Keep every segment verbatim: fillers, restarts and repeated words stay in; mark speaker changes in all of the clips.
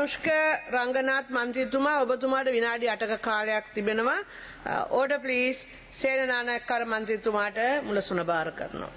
Speaker 1: අනුෂ්ක රංගනාත් මන්ත්‍රීතුමා ඔබතුමාට විනාඩි අටක කාලයක් තිබෙනවා. Order please. සේනානායකකාර මන්ත්‍රීතුමාට මුලසුන බාර කරනවා.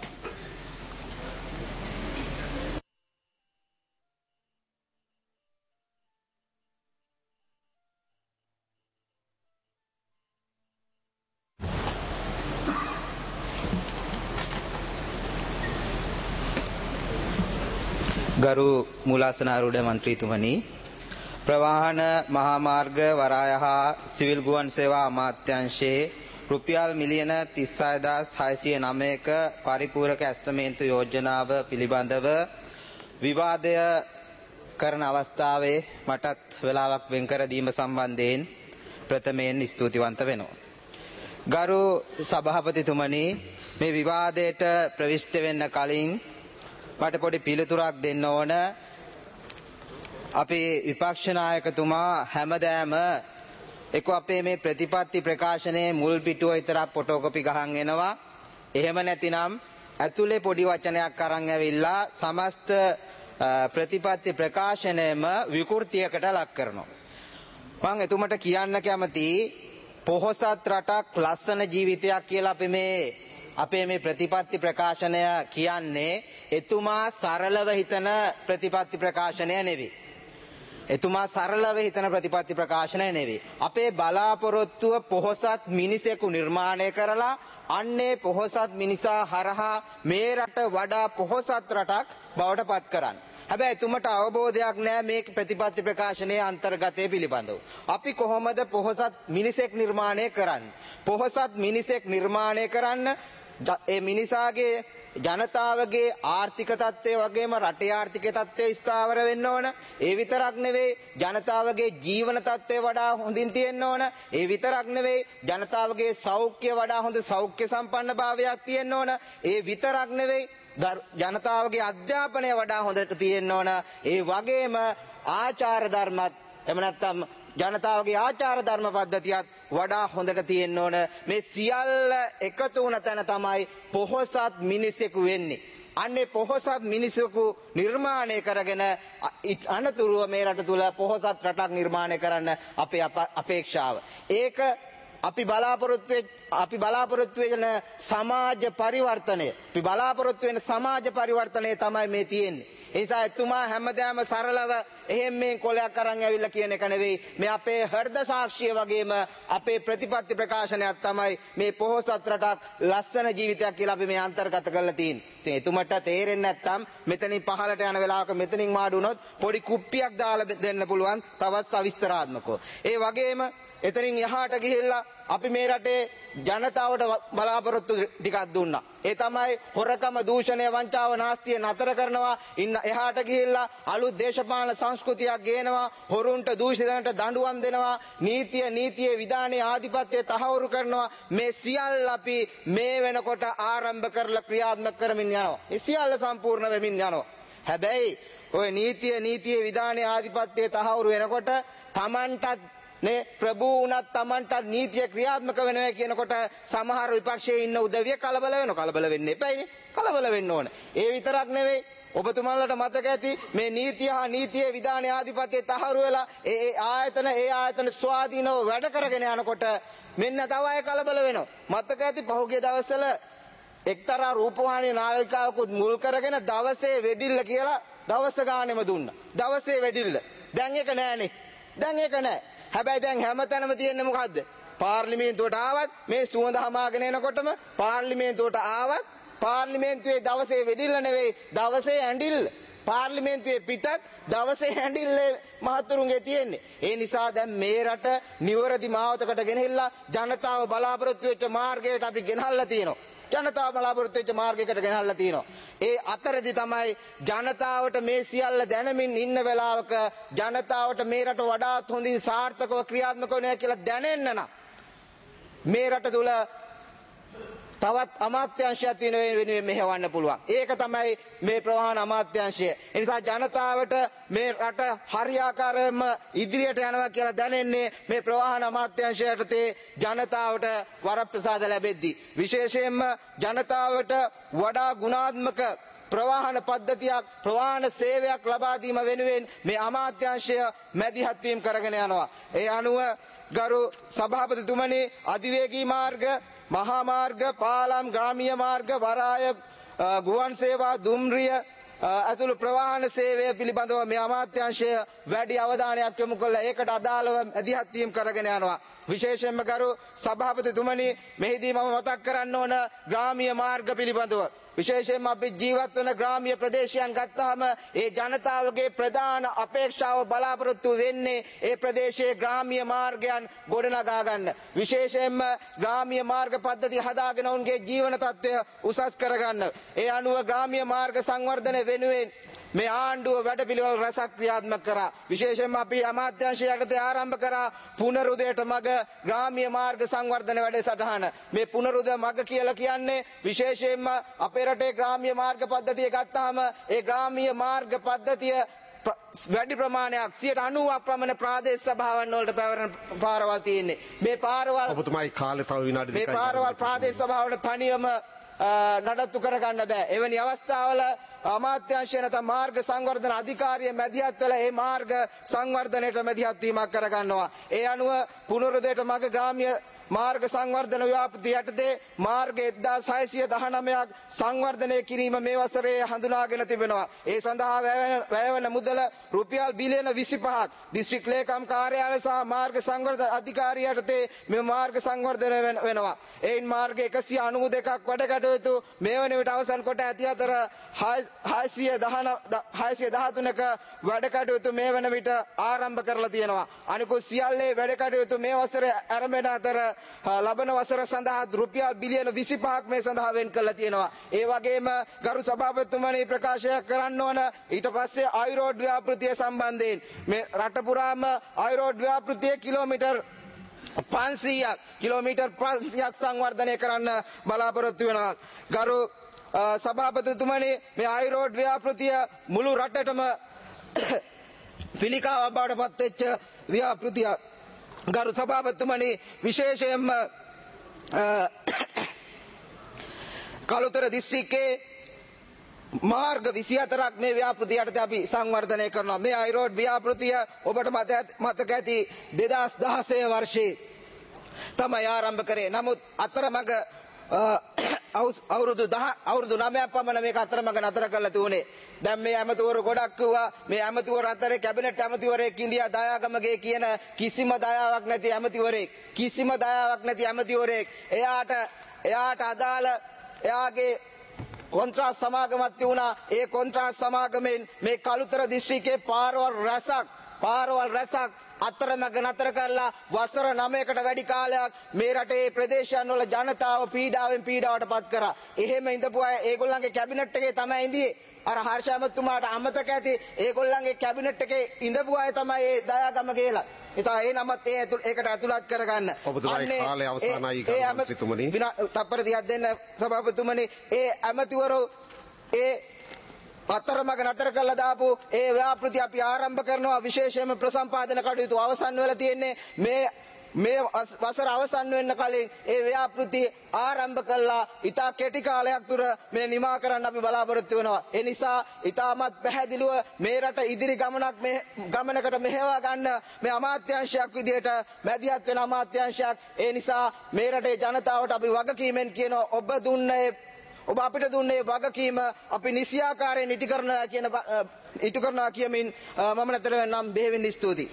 Speaker 2: ගරු මූලාසනාරූඪ මන්ත්‍රීතුමනි, ප්‍රවාහන මහා මාර්ග වරාය හා සිවිල් ගුවන් සේවා අමාත්‍යාංශයේ රුපියල් මිලියන තිස් හය හදාස් හයසිය නවයක පරිපූරක ඇස්තමේන්තු යෝජනාව පිළිබඳව විවාදය කරන අවස්ථාවේ මටත් වේලාවක් වෙන් කර දීම සම්බන්ධයෙන් ප්‍රථමයෙන් ස්තුතිවන්ත වෙනවා. ගරු සභාපතිතුමනි, මේ විවාදයට ප්‍රවිෂ්ඨ වෙන්න කලින් මට පොඩි පිළිතුරක් දෙන්න ඕන. අපේ විපක්ෂ නායකතුමා හැමදාම එක්ක අපේ මේ ප්‍රතිපත්ති ප්‍රකාශනයේ මුල් පිටුව විතරක් ෆොටෝකොපි ගහන් එනවා. එහෙම නැතිනම් ඇතුලේ පොඩි වචනයක් අරන් ඇවිල්ලා සමස්ත ප්‍රතිපත්ති ප්‍රකාශනයම විකෘතියකට ලක් කරනවා. මම එතුමට කියන්න කැමතියි, පොහොසත් රටක් ලස්සන ජීවිතයක් කියලා අපි මේ අපේ මේ ප්‍රතිපත්ති ප්‍රකාශනය කියන්නේ එතුමා සරලව හිතන ප්‍රතිපත්ති ප්‍රකාශනය නෙවෙයි. එතුමා සරලව හිතන ප්‍රතිපත්ති ප්‍රකාශනය නෙවෙයි. අපේ බලාපොරොත්තුව පොහොසත් මිනිසෙකු නිර්මාණය කරලා අන්නේ පොහොසත් මිනිසා හරහා මේ රට වඩා පොහොසත් රටක් බවට පත් කරන්න. හැබැයි එතුමට අවබෝධයක් නැහැ මේ ප්‍රතිපත්ති ප්‍රකාශනයේ අන්තර්ගතය පිළිබඳව. අපි කොහොමද පොහොසත් මිනිසෙක් නිර්මාණය කරන්නේ? පොහොසත් මිනිසෙක් නිර්මාණය කරන්න ඒ මිනිසාගේ ජනතාවගේ ආර්ථික තත්ත්වය වගේම රටේ ආර්ථික තත්ත්වය ස්ථාවර වෙන්න ඕන. ඒ විතරක් නෙවෙයි, ජනතාවගේ ජීවන තත්ත්වය වඩා හොඳින් තියෙන්න ඕන. ඒ විතරක් නෙවෙයි, ජනතාවගේ සෞඛ්‍ය වඩා හොඳ සෞඛ්‍ය සම්පන්න භාවයක් තියෙන්න ඕන. ඒ විතරක් නෙවෙයි, ජනතාවගේ අධ්‍යාපනය වඩා හොඳට තියෙන්න ඕන. ඒ වගේම ආචාර ධර්මත් එහෙම නැත්නම් ජනතාවගේ ආචාර ධර්ම පද්ධතියත් වඩා හොඳට තියෙන්න ඕන. මේ සියල්ල එකතු වුණ තැන තමයි පොහොසත් මිනිසෙකු වෙන්නේ. අන්නේ පොහොසත් මිනිසෙකු නිර්මාණය කරගෙන අනතුරුව මේ රට තුල පොහොසත් රටක් නිර්මාණය කරන්න අපේ අපේක්ෂාව. ඒක අපි බලාපොරොත්තු අපි බලාපොරොත්තු වෙන සමාජ පරිවර්තනය අපි බලාපොරොත්තු වෙන සමාජ පරිවර්තනය තමයි මේ තියෙන්නේ. ඒ නිසා එතුමා හැමදාම සරලව එහෙම මේ කොලයක් අරන් ඇවිල්ලා කියන එක නෙවෙයි, මේ අපේ හෘද සාක්ෂිය වගේම අපේ ප්‍රතිපත්ති ප්‍රකාශනයක් තමයි මේ පොහොසත් රටක් ලස්සන ජීවිතයක් කියලා අපි මේ අන්තර්ගත කරලා තියෙන්නේ. ඉතින් එතුමට තේරෙන්නේ නැත්නම් මෙතනින් පහලට යන වෙලාවක මෙතනින් මාඩු වුණොත් පොඩි කුප්පියක් දාලා දෙන්න පුළුවන් තවත් සවිස්තරාත්මකව. ඒ වගේම එතනින් එහාට ගිහිල්ලා අපි මේ රටේ ජනතාවට බලාපොරොත්තු ටිකක් දුන්නා. ඒ තමයි හොරකම, දූෂණය, වංචාව, නාස්තිය නතර කරනවා. ඉන්න එහාට ගිහිල්ලා අලුත් දේශපාලන සංස්කෘතියක් ගේනවා. හොරුන්ට, දූෂිතයන්ට දඬුවම් දෙනවා. නීතිය, නීතියේ විධානයේ ආධිපත්‍යය තහවුරු කරනවා. මේ සියල්ල අපි මේ වෙනකොට ආරම්භ කරලා ක්‍රියාත්මක කරමින් යනවා. මේ සියල්ල සම්පූර්ණ වෙමින් යනවා. හැබැයි ඔය නීතිය, නීතියේ විධානයේ ආධිපත්‍යය තහවුරු වෙනකොට Tamanටත් නේ ප්‍රභූ උනත් Tamanටත් නීතිය ක්‍රියාත්මක වෙනවා කියනකොට සමහර විපක්ෂයේ ඉන්න උදවිය කලබල වෙනවා. කලබල වෙන්න එපායිනේ. කලබල වෙන්න ඕන. ඒ විතරක් නෙවෙයි, ඔබතුමාලට මතක ඇති මේ නීතිය හා නීතියේ විධානයේ ආධිපත්‍යය තහවුරු වෙලා ඒ ඒ ආයතන ඒ ආයතන ස්වාධීනව වැඩ කරගෙන යනකොට මෙන්න තව අය කලබල වෙනවා. මතක ඇති පහුගිය දවස්වල එක්තරා රූපවාහිනී නාලිකාවකුත් මුල් කරගෙන දවසේ වෙඩිල්ල කියලා දවස ගානෙම දුන්නා. දවසේ වෙඩිල්ල. දැන් ඒක නෑනේ. දැන් ඒක නෑ. හැබැයි දැන් හැමතැනම තියෙන්නේ මොකද්ද? පාර්ලිමේන්තුවට ආවත් මේ සුවඳ හමාගෙන එනකොටම පාර්ලිමේන්තුවට ආවත් පාර්ලිමේන්තුවේ දවසේ වෙඩිල්ල නෙවෙයි, දවසේ ඇඬිල්ල. පාර්ලිමේන්තුවේ පිටත් දවසේ ඇඬිල්ල මහතුරුන්ගේ තියෙන්නේ. ඒ නිසා දැන් මේ රට නිවැරදි මාවතකට ගෙනහිල්ලා ජනතාව බලාපොරොත්තු වෙච්ච මාර්ගයට අපි ගෙනහල්ලා තියෙනවා. ජනතාව බලාපොරොත්තු වෙච්ච මාර්ගයකට ගෙනහල්ලා තියෙනවා. ඒ අතරදී තමයි ජනතාවට මේ සියල්ල දැනමින් ඉන්න වෙලාවක ජනතාවට මේ රට වඩාත් හොඳින් සාර්ථකව ක්‍රියාත්මක වෙනවා කියලා දැනෙන්න නම් මේ රට තුල තවත් අමාත්‍යාංශයක් තියෙන වෙනුවෙන් මෙහෙවන්න පුළුවන්. ඒක තමයි මේ ප්‍රවාහන අමාත්‍යාංශය. ඒ නිසා ජනතාවට මේ රට හරියාකාරවම ඉදිරියට යනවා කියලා දැනෙන්නේ මේ ප්‍රවාහන අමාත්‍යාංශය යටතේ ජනතාවට වරප්‍රසාද ලැබෙද්දී. විශේෂයෙන්ම ජනතාවට වඩා ගුණාත්මක ප්‍රවාහන පද්ධතියක් ප්‍රවාහන සේවයක් ලබා දීම වෙනුවෙන් මේ අමාත්‍යාංශය මැදිහත් වීම කරගෙන යනවා. ඒ අනුව ගරු සභාපතිතුමනි අධිවේගී මාර්ග මහා මාර්ග පාලම් ග්‍රාමීය මාර්ග වරාය ගුවන් සේවා දුම්රිය ඇතුළු ප්‍රවාහන සේවය පිළිබඳව මේ අමාත්‍යාංශය වැඩි අවධානයක් යොමු කළා. ඒකට අදාළව මැදිහත් වීම කරගෙන යනවා. විශේෂයෙන්ම ගරු සභාපතිතුමනි මෙහිදී මම මතක් කරන්න ඕන ග්‍රාමීය මාර්ග පිළිබඳව. විශේෂයෙන්ම අපි ජීවත් වන ග්‍රාමීය ප්‍රදේශයන් ගත්තාම ඒ ජනතාවගේ ප්‍රධාන අපේක්ෂාව බලාපොරොත්තු වෙන්නේ ඒ ප්‍රදේශයේ ග්‍රාමීය මාර්ගයන් ගොඩනගා ගන්න. විශේෂයෙන්ම ග්‍රාමීය මාර්ග පද්ධති හදාගෙන ඔවුන්ගේ ජීවන තත්ත්වය උසස් කරගන්න. ඒ අනුව ග්‍රාමීය මාර්ග සංවර්ධනය වෙනුවෙන් මේ ආණ්ඩුව වැඩපිළිවෙළ රැසක් ක්‍රියාත්මක කරා. විශේෂයෙන්ම අපි අමාත්‍යාංශය යටතේ ආරම්භ කරා පුනරුදයට මග ග්‍රාමීය මාර්ග සංවර්ධන වැඩසටහන. මේ පුනරුද මග කියලා කියන්නේ විශේෂයෙන්ම අපේ රටේ ග්‍රාමීය මාර්ග පද්ධතිය ගත්තාම ඒ ග්‍රාමීය මාර්ග පද්ධතිය වැඩි ප්‍රමාණයක් සියයට අනූවක් පමණ ප්‍රාදේශ සභාවන් වලට පැවරෙන පාරවල් තියෙන්නේ. මේ පාරවල්
Speaker 3: ඔබතුමායි කාලේ තව විනාඩි දෙකයි.
Speaker 2: මේ පාරවල් ප්‍රාදේශ සභාවට තනියම නඩත්තු කරගන්න බෑ. එවැනි අවස්ථාවල අමාත්‍යාංශය නැත්නම් මාර්ග සංවර්ධන අධිකාරිය මැදිහත් වෙලා ඒ මාර්ග සංවර්ධනයට මැදිහත් වීමක් කරගන්නවා. ඒ අනුව පුනරුදයට මග ග්‍රාමීය මාර්ග සංවර්ධන ව්‍යාපෘතිය යටතේ මාර්ග එක්දාස් හයසිය දහනවයක් සංවර්ධනය කිරීම මේ වසරේ හඳුනාගෙන තිබෙනවා. ඒ සඳහා වැයවන මුදල රුපියල් බිලියන විසිපහක් දිස්ත්‍රික් ලේකම් කාර්යාලය සහ මාර්ග සංවර්ධන අධිකාරිය යටතේ මේ මාර්ග සංවර්ධනය වෙනවා. එයින් මාර්ග එකසිය අනූ දෙකක් වැඩ කටයුතු මේ වන විට අවසන් කොට ඇති අතර හයසිය දහතුනක වැඩ කටයුතු මේ වන විට ආරම්භ කරලා තියෙනවා. අනිකුත් සියල්ලේ වැඩ කටයුතු මේ වසරේ ආරම්භන අතර ලබන වසර සඳහා රුපියල් බිලියන විසිපහක් මේ සඳහා වෙන් කරලා තියෙනවා. ඒ වගේම ගරු සභාපතිතුමනි ප්‍රකාශ කරන්න ඕන ඊට පස්සේ අයිරෝඩ් ව්‍යාපෘතිය සම්බන්ධයෙන් මේ රට පුරාම අයිරෝඩ් ව්‍යාපෘතිය කිලෝමීටර් පන්සීයක් කිලෝමීටර් පන්සීයක් සංවර්ධනය කරන්න බලාපොරොත්තු වෙනවා. ගරු සභාපතිතුමනි මේ අයිරෝඩ් ව්‍යාපෘතිය මුළු රටටම පිළිකාවක් බවට පත්වෙච්ච ව්‍යාපෘතියක්. ගරු සභාපතිතුමනි විශේෂයෙන්ම කළුතර දිස්ත්‍රික්කයේ මාර්ග විසිහතරක් මේ ව්‍යාපෘතිය යටතේ අපි සංවර්ධනය කරනවා. මේ අයිරෝඩ් ව්‍යාපෘතිය ඔබට මතක ඇති දෙදාස් දහසය වර්ෂයේ තමයි ආරම්භ කරේ. නමුත් අතරමඟ අවුරුදු දහ අවුරුදු නවයක් පමණ මේක අතරමඟ නතර කරලා තිබුණේ. දැන් මේ ඇමතිවරු ගොඩක් කිව්වා මේ ඇමතිවරු අතරේ කැබිනට් ඇමතිවරයෙක් ඉන්දියා දයාගමගේ කියන කිසිම දයාවක් නැති ඇමතිවරයෙක් කිසිම දයාවක් නැති ඇමතිවරයෙක් එයාට එයාට අදාළ එයාගේ කොන්ත්‍රාත් සමාගමක් තිබුණා. ඒ කොන්ත්‍රාත් සමාගමෙන් මේ කළුතර දිස්ත්‍රික්කයේ පාරවල් රැසක් පාරවල් රැසක් අතරමඟ නතර කරලා වසර නවයකට වැඩි කාලයක් මේ රටේ ප්‍රදේශයන් වල ජනතාව පීඩාවෙන් පීඩාවට පත් කරා. එහෙම ඉඳපු අය ඒගොල්ලන්ගේ කැබිනට් එකේ තමයි ඉඳියේ. අර හර්ෂ ඇමතුමාට අමතක ඇති ඒගොල්ලන්ගේ කැබිනට් එකේ ඉඳපු අය තමයි ඒ දයාගම කියලා. නිසා ඒ නමත් ඒ ඒකට ඇතුළත් කරගන්න.
Speaker 3: ඔබතුමාගේ කාලය අවසానයි ගරු මන්ත්‍රීතුමනි.
Speaker 2: තප්පර තිහක් දෙන්න සභාපතිතුමනි. ඒ ඇමතිවරු ඒ අතරමඟ නතර කරලා දාපු ඒ ව්‍යාපෘති අපි ආරම්භ කරනවා. විශේෂයෙන්ම ප්‍රසම්පාදන කටයුතු අවසන් වෙලා තියෙන්නේ මේ මේ වසර අවසන් වෙන්න කලින් ඒ ව්‍යාපෘති ආරම්භ කළා. ඉතා කෙටි කාලයක් තුර මේ නිමා කරන්න අපි බලාපොරොත්තු වෙනවා. ඒ නිසා ඉතාමත් පැහැදිලිව මේ රට ඉදිරි ගමනක් මේ ගමනකට මෙහෙවා ගන්න මේ අමාත්‍යාංශයක් විදිහට මැදිහත් වෙන අමාත්‍යාංශයක්. ඒ නිසා මේ රටේ ජනතාවට අපි වගකීමෙන් කියනවා ඔබ දුන්නේ ඔබ අපිට දුන්නේ වගකීම අපි නිසියාකාරයෙන් ඉටු කරනවා කියන ඉටු කරනවා කියමින් මම නැතර නම් බෙහෙවින් ස්තුතියි.